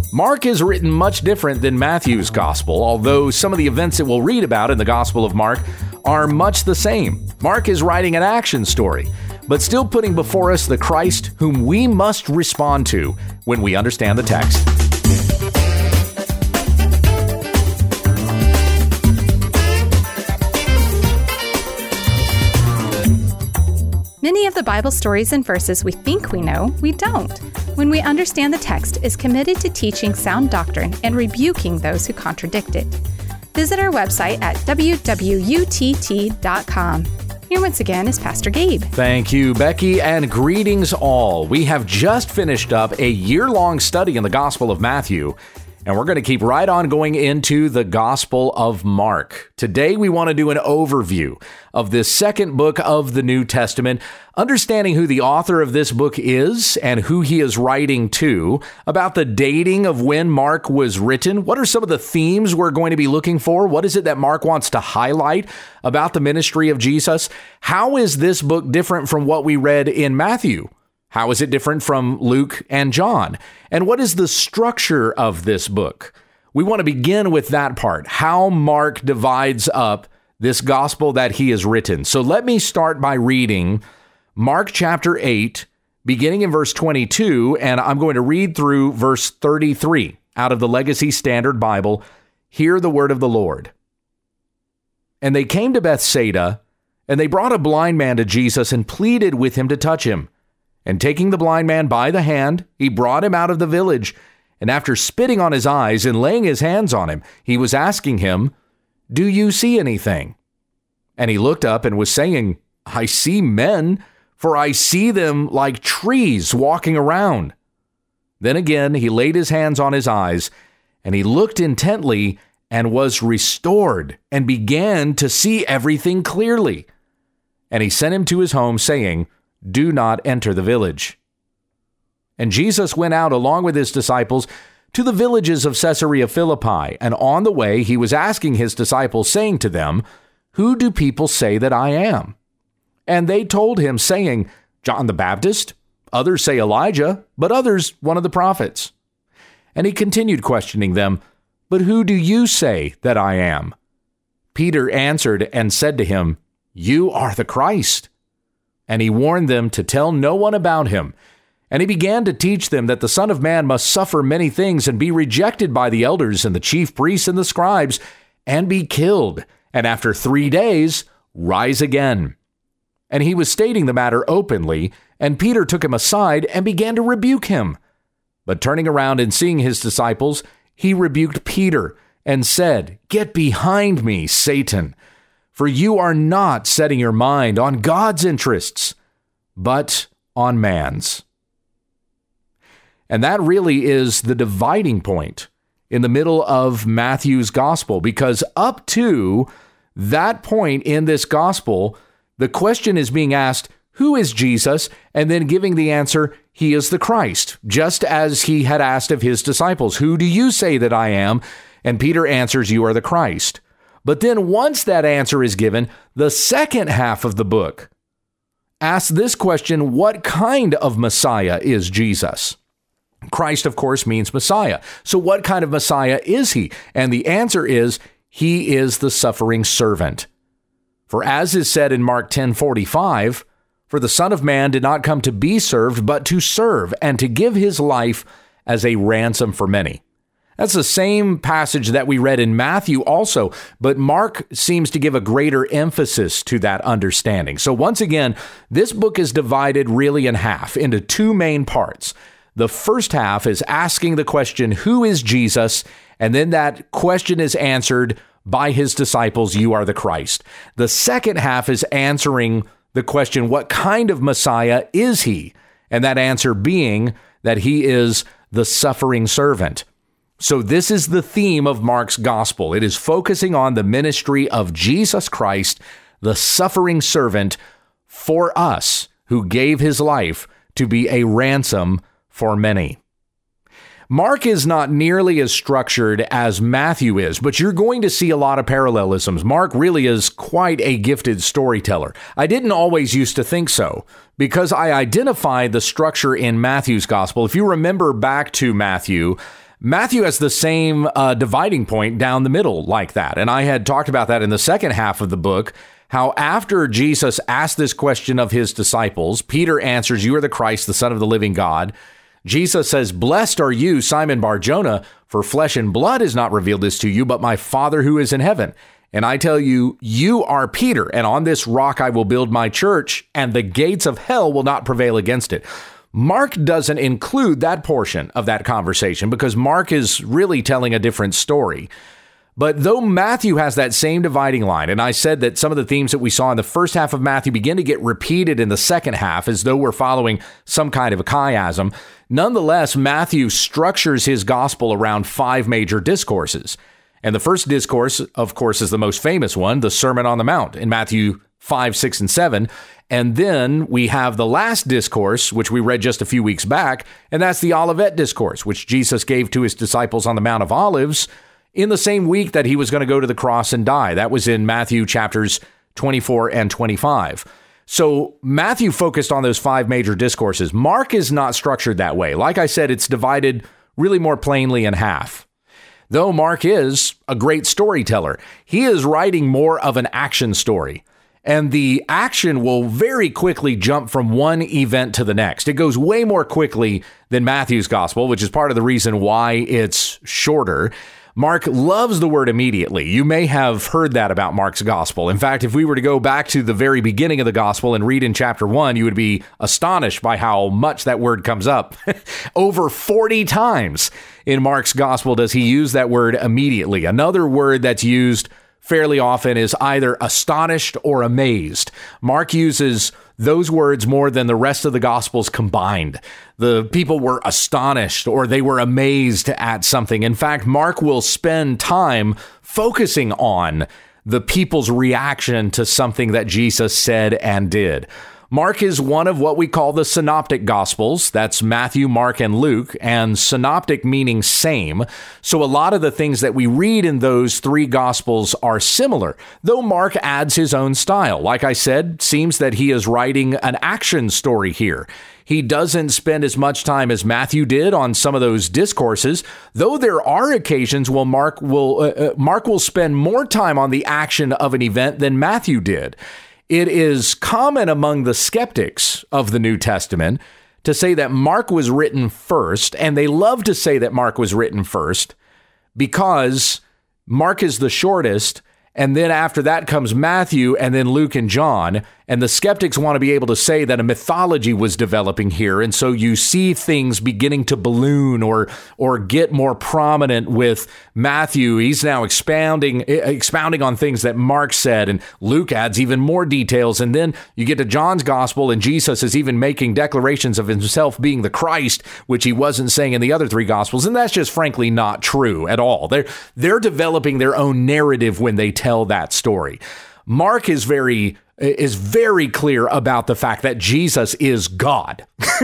Mark is written much different than Matthew's gospel, although some of the events that we'll read about in the Gospel of Mark are much the same. Mark is writing an action story, but still putting before us the Christ whom we must respond to when we understand the text. Many of the Bible stories and verses we think we know, we don't. When we understand the text is committed to teaching sound doctrine and rebuking those who contradict it. Visit our website at www.utt.com. Here once again is Pastor Gabe. Thank you, Becky, and greetings all. We have just finished up a year-long study in the Gospel of Matthew, and we're going to keep right on going into the Gospel of Mark. Today, we want to do an overview of this second book of the New Testament, understanding who the author of this book is and who he is writing to, about the dating of when Mark was written. What are some of the themes we're going to be looking for? What is it that Mark wants to highlight about the ministry of Jesus? How is this book different from what we read in Matthew? How is it different from Luke and John? And what is the structure of this book? We want to begin with that part, how Mark divides up this gospel that he has written. So let me start by reading Mark chapter 8, beginning in verse 22, and I'm going to read through verse 33 out of the Legacy Standard Bible. Hear the word of the Lord. And they came to Bethsaida, and they brought a blind man to Jesus and pleaded with him to touch him. And taking the blind man by the hand, he brought him out of the village. And after spitting on his eyes and laying his hands on him, he was asking him, "Do you see anything?" And he looked up and was saying, "I see men, for I see them like trees walking around." Then again, he laid his hands on his eyes, and he looked intently and was restored and began to see everything clearly. And he sent him to his home, saying, "Do not enter the village." And Jesus went out along with his disciples to the villages of Caesarea Philippi, and on the way he was asking his disciples, saying to them, "Who do people say that I am?" And they told him, saying, "John the Baptist, others say Elijah, but others one of the prophets." And he continued questioning them, "But who do you say that I am?" Peter answered and said to him, "You are the Christ." And he warned them to tell no one about him. And he began to teach them that the Son of Man must suffer many things and be rejected by the elders and the chief priests and the scribes and be killed, and after 3 days rise again. And he was stating the matter openly, and Peter took him aside and began to rebuke him. But turning around and seeing his disciples, he rebuked Peter and said, "Get behind me, Satan. For you are not setting your mind on God's interests, but on man's." And that really is the dividing point in the middle of Matthew's gospel, because up to that point in this gospel, the question is being asked, who is Jesus? And then giving the answer, he is the Christ, just as he had asked of his disciples, "Who do you say that I am?" And Peter answers, "You are the Christ." But then once that answer is given, the second half of the book asks this question, what kind of Messiah is Jesus? Christ, of course, means Messiah. So what kind of Messiah is he? And the answer is, he is the suffering servant. For as is said in Mark 10:45, "For the Son of Man did not come to be served, but to serve, and to give his life as a ransom for many." That's the same passage that we read in Matthew also, but Mark seems to give a greater emphasis to that understanding. So once again, this book is divided really in half into two main parts. The first half is asking the question, who is Jesus? And then that question is answered by his disciples, "You are the Christ." The second half is answering the question, what kind of Messiah is he? And that answer being that he is the suffering servant. So this is the theme of Mark's gospel. It is focusing on the ministry of Jesus Christ, the suffering servant for us, who gave his life to be a ransom for many. Mark is not nearly as structured as Matthew is, but you're going to see a lot of parallelisms. Mark really is quite a gifted storyteller. I didn't always used to think so, because I identified the structure in Matthew's gospel. If you remember back to Matthew, Matthew has the same dividing point down the middle like that. And I had talked about that in the second half of the book, how after Jesus asked this question of his disciples, Peter answers, "You are the Christ, the Son of the living God." Jesus says, "Blessed are you, Simon Bar-Jonah, for flesh and blood has not revealed this to you, but my Father who is in heaven. And I tell you, you are Peter, and on this rock I will build my church, and the gates of hell will not prevail against it." Mark doesn't include that portion of that conversation because Mark is really telling a different story. But though Matthew has that same dividing line, and I said that some of the themes that we saw in the first half of Matthew begin to get repeated in the second half as though we're following some kind of a chiasm, nonetheless, Matthew structures his gospel around 5 major discourses. And the first discourse, of course, is the most famous one, the Sermon on the Mount in Matthew 5, 6, and 7. And then we have the last discourse, which we read just a few weeks back, and that's the Olivet Discourse, which Jesus gave to his disciples on the Mount of Olives in the same week that he was going to go to the cross and die. That was in Matthew chapters 24 and 25. So Matthew focused on those 5 major discourses. Mark is not structured that way. Like I said, it's divided really more plainly in half. Though Mark is a great storyteller, he is writing more of an action story. And the action will very quickly jump from one event to the next. It goes way more quickly than Matthew's gospel, which is part of the reason why it's shorter. Mark loves the word immediately. You may have heard that about Mark's gospel. In fact, if we were to go back to the very beginning of the gospel and read in chapter 1, you would be astonished by how much that word comes up. Over 40 times in Mark's gospel does he use that word immediately. Another word that's used fairly often is either astonished or amazed. Mark uses those words more than the rest of the Gospels combined. The people were astonished or they were amazed at something. In fact, Mark will spend time focusing on the people's reaction to something that Jesus said and did. Mark is one of what we call the synoptic gospels. That's Matthew, Mark, and Luke, and synoptic meaning same. So a lot of the things that we read in those 3 gospels are similar, though Mark adds his own style. Like I said, seems that he is writing an action story here. He doesn't spend as much time as Matthew did on some of those discourses, though there are occasions where Mark will spend more time on the action of an event than Matthew did. It is common among the skeptics of the New Testament to say that Mark was written first, and they love to say that Mark was written first because Mark is the shortest, and then after that comes Matthew, and then Luke and John, and the skeptics want to be able to say that a mythology was developing here, and so you see things beginning to balloon or get more prominent with Matthew. He's now expounding on things that Mark said, and Luke adds even more details, and then you get to John's gospel, and Jesus is even making declarations of himself being the Christ, which he wasn't saying in the other 3 gospels, and that's just frankly not true at all. They're developing their own narrative when they tell that story. Mark is very clear about the fact that Jesus is God.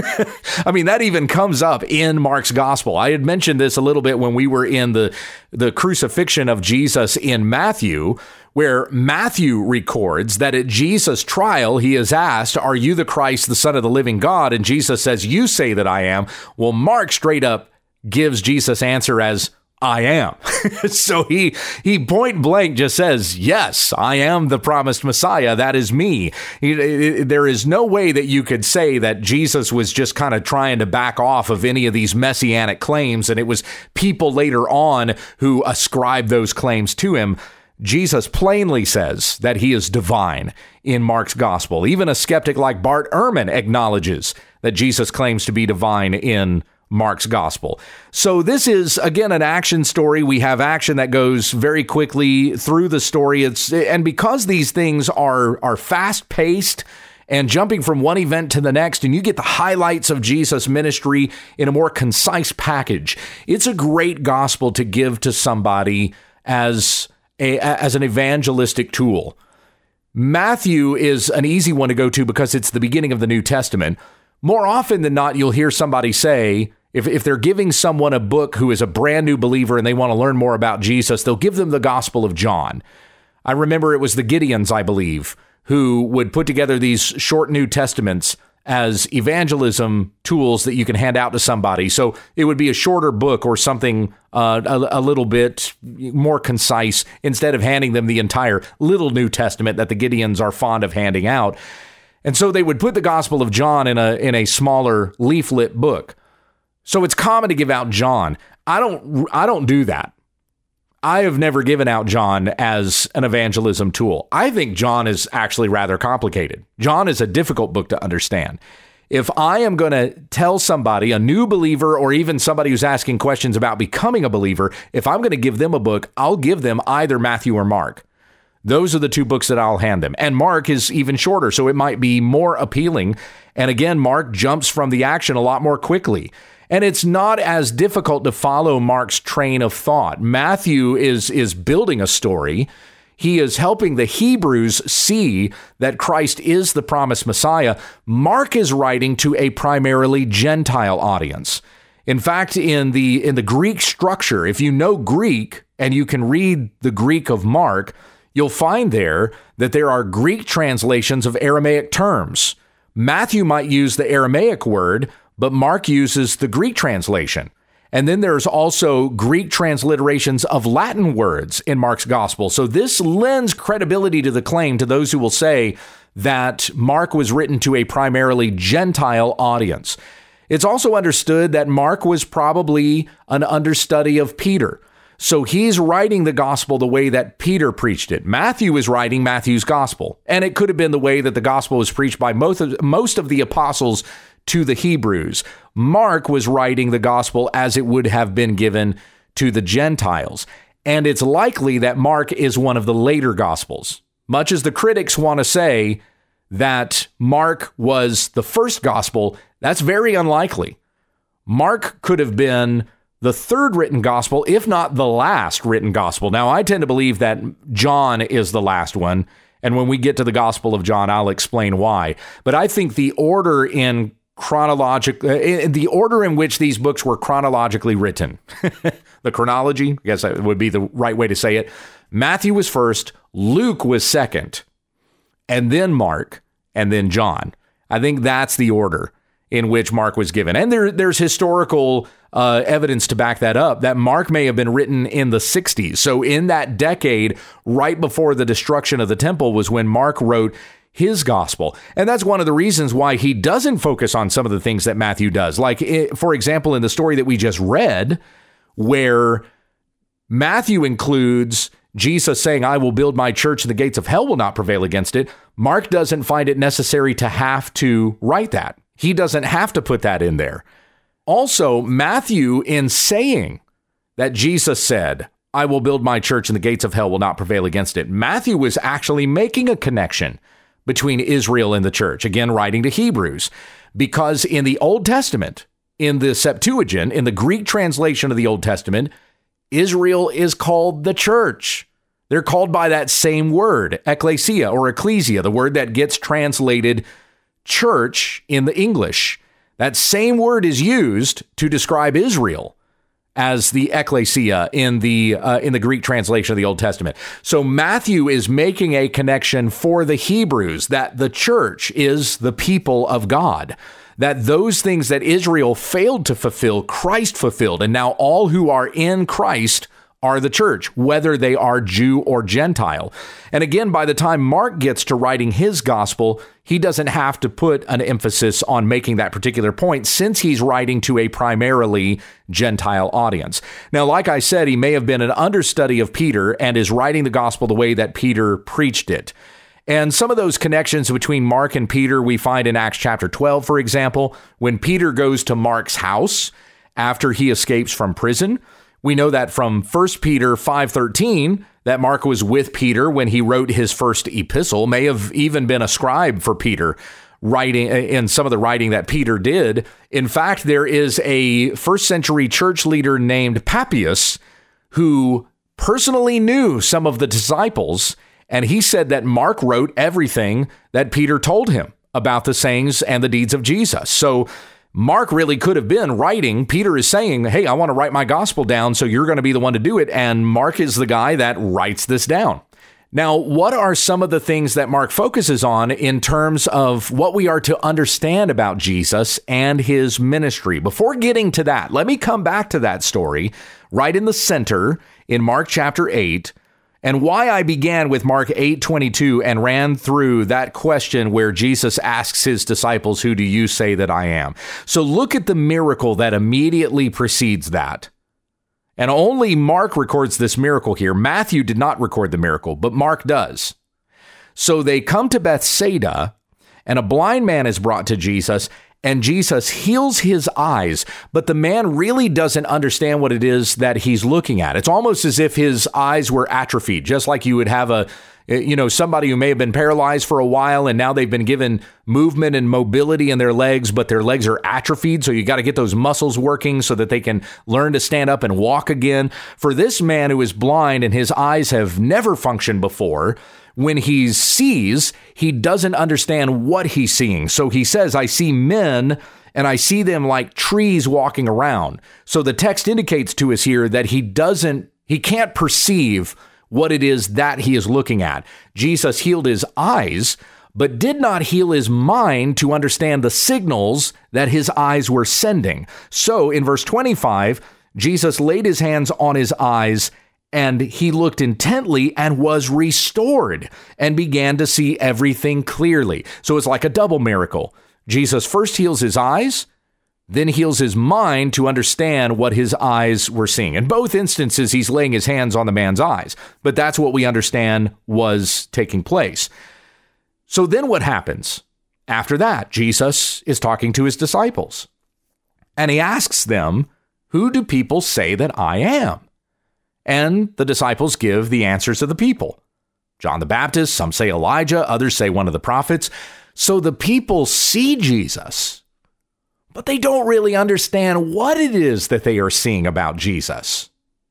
I mean, that even comes up in Mark's gospel. I had mentioned this a little bit when we were in the crucifixion of Jesus in Matthew, where Matthew records that at Jesus' trial, he is asked, "Are you the Christ, the Son of the living God?" And Jesus says, "You say that I am." Well, Mark straight up gives Jesus' answer as, "I am." So he point blank just says, "Yes, I am the promised Messiah. That is me." There is no way that you could say that Jesus was just kind of trying to back off of any of these messianic claims, and it was people later on who ascribed those claims to him. Jesus plainly says that he is divine in Mark's gospel. Even a skeptic like Bart Ehrman acknowledges that Jesus claims to be divine in Mark's gospel. So this is, again, an action story. We have action that goes very quickly through the story. And because these things are fast-paced and jumping from one event to the next, and you get the highlights of Jesus' ministry in a more concise package, it's a great gospel to give to somebody as an evangelistic tool. Matthew is an easy one to go to because it's the beginning of the New Testament. More often than not, you'll hear somebody say, if they're giving someone a book who is a brand new believer and they want to learn more about Jesus, they'll give them the Gospel of John. I remember it was the Gideons, I believe, who would put together these short New Testaments as evangelism tools that you can hand out to somebody. So it would be a shorter book or something a little bit more concise instead of handing them the entire little New Testament that the Gideons are fond of handing out. And so they would put the Gospel of John in a smaller leaflet book. So it's common to give out John. I don't do that. I have never given out John as an evangelism tool. I think John is actually rather complicated. John is a difficult book to understand. If I am going to tell somebody, a new believer, or even somebody who's asking questions about becoming a believer, if I'm going to give them a book, I'll give them either Matthew or Mark. Those are the two books that I'll hand them. And Mark is even shorter, so it might be more appealing. And again, Mark jumps from the action a lot more quickly. And it's not as difficult to follow Mark's train of thought. Matthew is building a story. He is helping the Hebrews see that Christ is the promised Messiah. Mark is writing to a primarily Gentile audience. In fact, in the Greek structure, if you know Greek and you can read the Greek of Mark, you'll find there that there are Greek translations of Aramaic terms. Matthew might use the Aramaic word, but Mark uses the Greek translation. And then there's also Greek transliterations of Latin words in Mark's gospel. So this lends credibility to the claim to those who will say that Mark was written to a primarily Gentile audience. It's also understood that Mark was probably an understudy of Peter. So he's writing the gospel the way that Peter preached it. Matthew is writing Matthew's gospel. And it could have been the way that the gospel was preached by most of the apostles to the Hebrews. Mark was writing the gospel as it would have been given to the Gentiles. And it's likely that Mark is one of the later gospels. Much as the critics want to say that Mark was the first gospel, that's very unlikely. Mark could have been the third written gospel, if not the last written gospel. Now, I tend to believe that John is the last one. And when we get to the Gospel of John, I'll explain why. But I think the order in which these books were chronologically written, the chronology, I guess that would be the right way to say it. Matthew was first, Luke was second, and then Mark, and then John. I think that's the order in which Mark was given. And there's historical evidence to back that up, that Mark may have been written in the 60s. So in that decade, right before the destruction of the temple, was when Mark wrote his gospel. And that's one of the reasons why he doesn't focus on some of the things that Matthew does. Like, for example, in the story that we just read, where Matthew includes Jesus saying, "I will build my church and the gates of hell will not prevail against it," Mark doesn't find it necessary to have to write that. He doesn't have to put that in there. Also, Matthew, in saying that Jesus said, "I will build my church and the gates of hell will not prevail against it," Matthew was actually making a connection between Israel and the church, again, writing to Hebrews, because in the Old Testament, in the Septuagint, in the Greek translation of the Old Testament, Israel is called the church. They're called by that same word, ecclesia or ecclesia, the word that gets translated church in the English. That same word is used to describe Israel as the ecclesia in the Greek translation of the Old Testament. So Matthew is making a connection for the Hebrews that the church is the people of God, that those things that Israel failed to fulfill, Christ fulfilled. And now all who are in Christ are the church, whether they are Jew or Gentile. And again, by the time Mark gets to writing his gospel, he doesn't have to put an emphasis on making that particular point, since he's writing to a primarily Gentile audience. Now, like I said, he may have been an understudy of Peter and is writing the gospel the way that Peter preached it. And some of those connections between Mark and Peter we find in Acts chapter 12, for example, when Peter goes to Mark's house after he escapes from prison. We know that from 1 Peter 5:13 that Mark was with Peter when he wrote his first epistle, may have even been a scribe for Peter, writing in some of the writing that Peter did. In fact, there is a first century church leader named Papias who personally knew some of the disciples, and he said that Mark wrote everything that Peter told him about the sayings and the deeds of Jesus. So Mark really could have been writing. Peter is saying, "Hey, I want to write my gospel down, so you're going to be the one to do it." And Mark is the guy that writes this down. Now, what are some of the things that Mark focuses on in terms of what we are to understand about Jesus and his ministry? Before getting to that, let me come back to that story right in the center in Mark chapter 8, and why I began with Mark 8:22 and ran through that question where Jesus asks his disciples, "Who do you say that I am?" So look at the miracle that immediately precedes that. And only Mark records this miracle here. Matthew did not record the miracle, but Mark does. So they come to Bethsaida, and a blind man is brought to Jesus, and Jesus heals his eyes, but the man really doesn't understand what it is that he's looking at. It's almost as if his eyes were atrophied, just like you would have somebody who may have been paralyzed for a while and now they've been given movement and mobility in their legs, but their legs are atrophied. So you got to get those muscles working so that they can learn to stand up and walk again. For this man who is blind and his eyes have never functioned before, when he sees, he doesn't understand what he's seeing. So he says, "I see men and I see them like trees walking around." So the text indicates to us here that he can't perceive what it is that he is looking at. Jesus healed his eyes, but did not heal his mind to understand the signals that his eyes were sending. So in verse 25, Jesus laid his hands on his eyes, and he looked intently and was restored and began to see everything clearly. So it's like a double miracle. Jesus first heals his eyes, then heals his mind to understand what his eyes were seeing. In both instances, he's laying his hands on the man's eyes, but that's what we understand was taking place. So then what happens? After that, Jesus is talking to his disciples, and he asks them, "Who do people say that I am?" And the disciples give the answers of the people. John the Baptist, some say Elijah, others say one of the prophets. So the people see Jesus, but they don't really understand what it is that they are seeing about Jesus.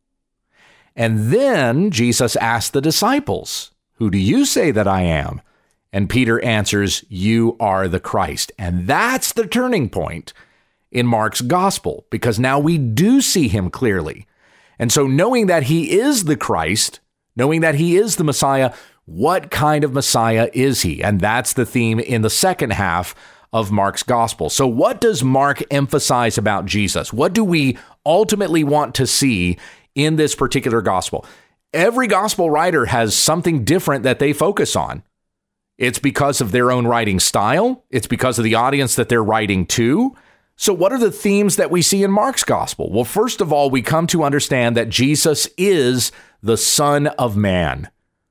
And then Jesus asked the disciples, "Who do you say that I am?" And Peter answers, "You are the Christ." And that's the turning point in Mark's gospel, because now we do see him clearly. And so knowing that he is the Christ, knowing that he is the Messiah, what kind of Messiah is he? And that's the theme in the second half of Mark's gospel. So what does Mark emphasize about Jesus? What do we ultimately want to see in this particular gospel? Every gospel writer has something different that they focus on. It's because of their own writing style. It's because of the audience that they're writing to. So what are the themes that we see in Mark's gospel? Well, first of all, we come to understand that Jesus is the Son of Man.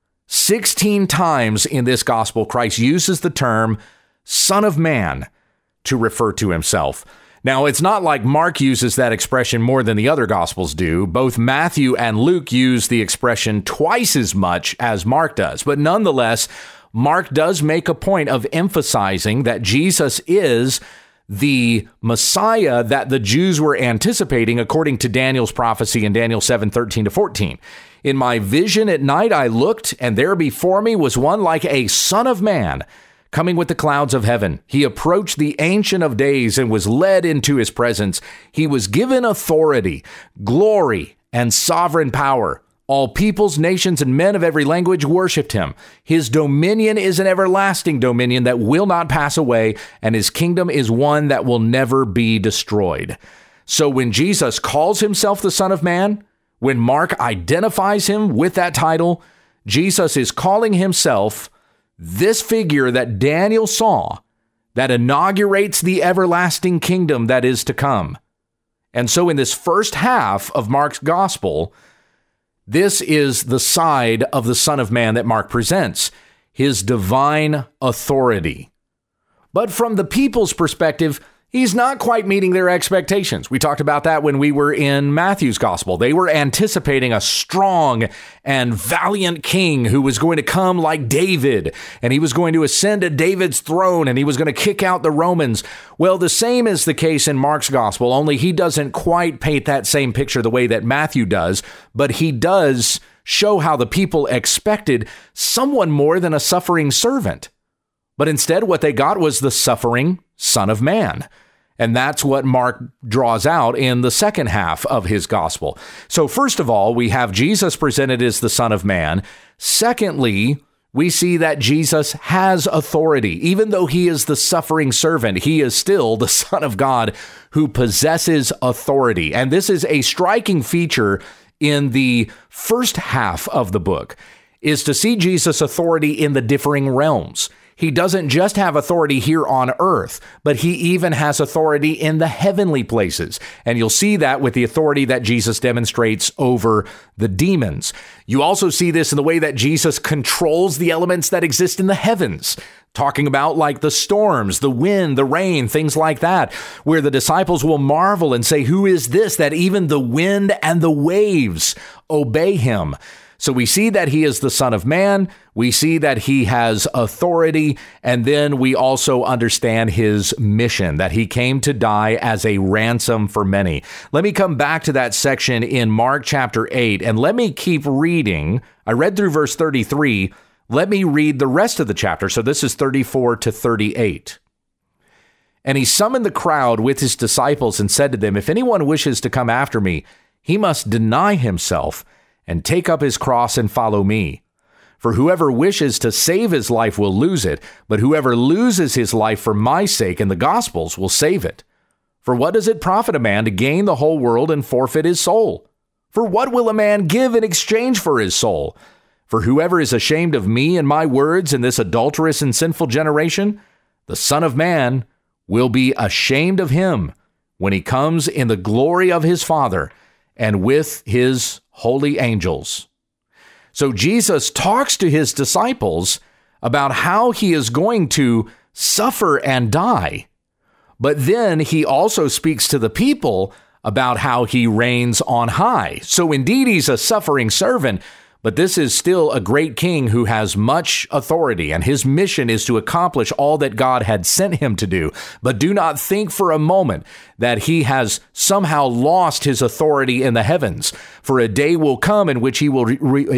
16 times in this gospel, Christ uses the term Son of Man to refer to himself. Now, it's not like Mark uses that expression more than the other Gospels do. Both Matthew and Luke use the expression twice as much as Mark does. But nonetheless, Mark does make a point of emphasizing that Jesus is the Messiah that the Jews were anticipating according to Daniel's prophecy in Daniel 7:13-14. In my vision at night I looked, and there before me was one like a son of man, coming with the clouds of heaven. He approached the Ancient of Days and was led into his presence. He was given authority, glory, and sovereign power. All peoples, nations, and men of every language worshiped him. His dominion is an everlasting dominion that will not pass away, and his kingdom is one that will never be destroyed. So when Jesus calls himself the Son of Man, when Mark identifies him with that title, Jesus is calling himself this figure that Daniel saw that inaugurates the everlasting kingdom that is to come. And so in this first half of Mark's gospel, this is the side of the Son of Man that Mark presents, his divine authority. But from the people's perspective, he's not quite meeting their expectations. We talked about that when we were in Matthew's gospel. They were anticipating a strong and valiant king who was going to come like David, and he was going to ascend to David's throne, and he was going to kick out the Romans. Well, the same is the case in Mark's gospel, only he doesn't quite paint that same picture the way that Matthew does, but he does show how the people expected someone more than a suffering servant. But instead, what they got was the suffering Son of Man. And that's what Mark draws out in the second half of his gospel. So first of all, we have Jesus presented as the Son of Man. Secondly, we see that Jesus has authority. Even though he is the suffering servant, he is still the Son of God who possesses authority. And this is a striking feature in the first half of the book, is to see Jesus' authority in the differing realms. He doesn't just have authority here on earth, but he even has authority in the heavenly places. And you'll see that with the authority that Jesus demonstrates over the demons. You also see this in the way that Jesus controls the elements that exist in the heavens, talking about like the storms, the wind, the rain, things like that, where the disciples will marvel and say, "Who is this that even the wind and the waves obey him?" So we see that he is the Son of Man, we see that he has authority, and then we also understand his mission, that he came to die as a ransom for many. Let me come back to that section in Mark chapter 8, and let me keep reading. I read through verse 33. Let me read the rest of the chapter. So this is 34 to 38. And he summoned the crowd with his disciples and said to them, "If anyone wishes to come after me, he must deny himself and take up his cross and follow me. For whoever wishes to save his life will lose it, but whoever loses his life for my sake and the gospel's will save it. For what does it profit a man to gain the whole world and forfeit his soul? For what will a man give in exchange for his soul? For whoever is ashamed of me and my words in this adulterous and sinful generation, the Son of Man will be ashamed of him when he comes in the glory of his Father and with his holy angels." So Jesus talks to his disciples about how he is going to suffer and die. But then he also speaks to the people about how he reigns on high. So indeed, he's a suffering servant, but this is still a great king who has much authority, and his mission is to accomplish all that God had sent him to do. But do not think for a moment that he has somehow lost his authority in the heavens. For a day will come in which he will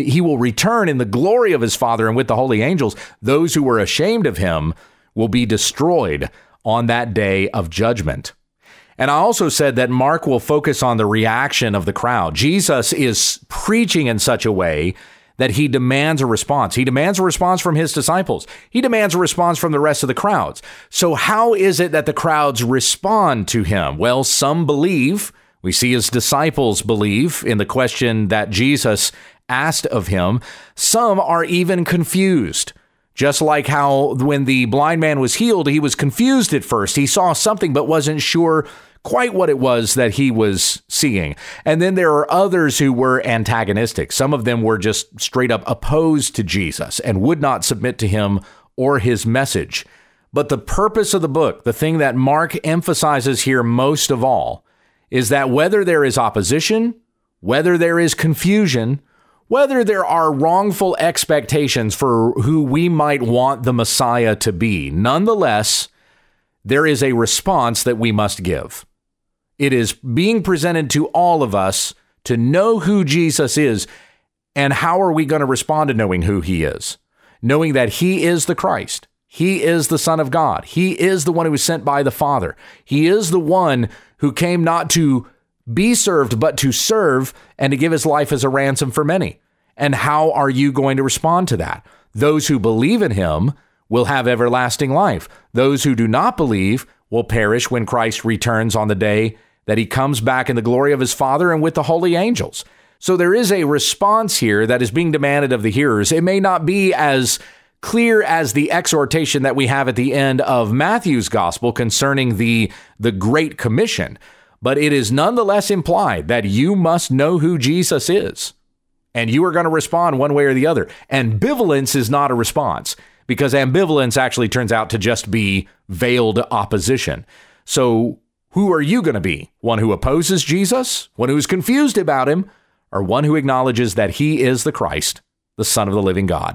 return in the glory of his Father and with the holy angels. Those who were ashamed of him will be destroyed on that day of judgment. And I also said that Mark will focus on the reaction of the crowd. Jesus is preaching in such a way that he demands a response. He demands a response from his disciples. He demands a response from the rest of the crowds. So how is it that the crowds respond to him? Well, some believe. We see his disciples believe in the question that Jesus asked of him. Some are even confused. Just like how when the blind man was healed, he was confused at first. He saw something but wasn't sure quite what it was that he was seeing. And then there are others who were antagonistic. Some of them were just straight up opposed to Jesus and would not submit to him or his message. But the purpose of the book, the thing that Mark emphasizes here most of all, is that whether there is opposition, whether there is confusion, whether there are wrongful expectations for who we might want the Messiah to be, nonetheless, there is a response that we must give. It is being presented to all of us to know who Jesus is, and how are we going to respond to knowing who he is? Knowing that he is the Christ. He is the Son of God. He is the one who was sent by the Father. He is the one who came not to be served, but to serve and to give his life as a ransom for many. And how are you going to respond to that? Those who believe in him will have everlasting life. Those who do not believe will perish when Christ returns on the day that he comes back in the glory of his Father and with the holy angels. So there is a response here that is being demanded of the hearers. It may not be as clear as the exhortation that we have at the end of Matthew's gospel concerning the Great Commission, but it is nonetheless implied that you must know who Jesus is, and you are going to respond one way or the other. Ambivalence is not a response, because ambivalence actually turns out to just be veiled opposition. So who are you going to be? One who opposes Jesus, one who is confused about him, or one who acknowledges that he is the Christ, the Son of the living God?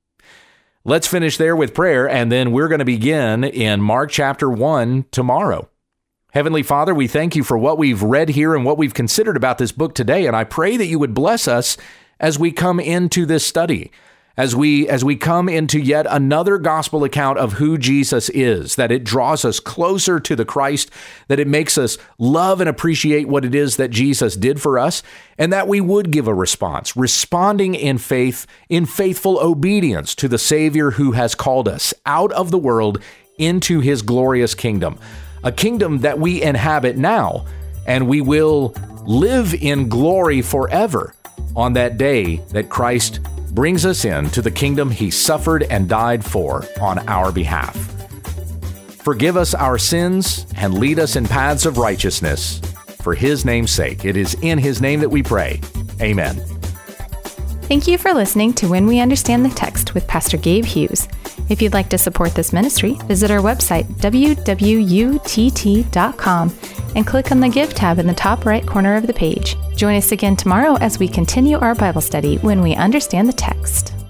Let's finish there with prayer, and then we're going to begin in Mark chapter 1 tomorrow. Heavenly Father, we thank you for what we've read here and what we've considered about this book today, and I pray that you would bless us as we come into this study. as we come into yet another gospel account of who Jesus is, that it draws us closer to the Christ, that it makes us love and appreciate what it is that Jesus did for us, and that we would give a response, responding in faith, in faithful obedience to the Savior who has called us out of the world into his glorious kingdom, a kingdom that we inhabit now, and we will live in glory forever on that day that Christ brings us into the kingdom he suffered and died for on our behalf. Forgive us our sins and lead us in paths of righteousness for his name's sake. It is in his name that we pray. Amen. Thank you for listening to When We Understand the Text with Pastor Gabe Hughes. If you'd like to support this ministry, visit our website, www.utt.com, and click on the Give tab in the top right corner of the page. Join us again tomorrow as we continue our Bible study when we understand the text.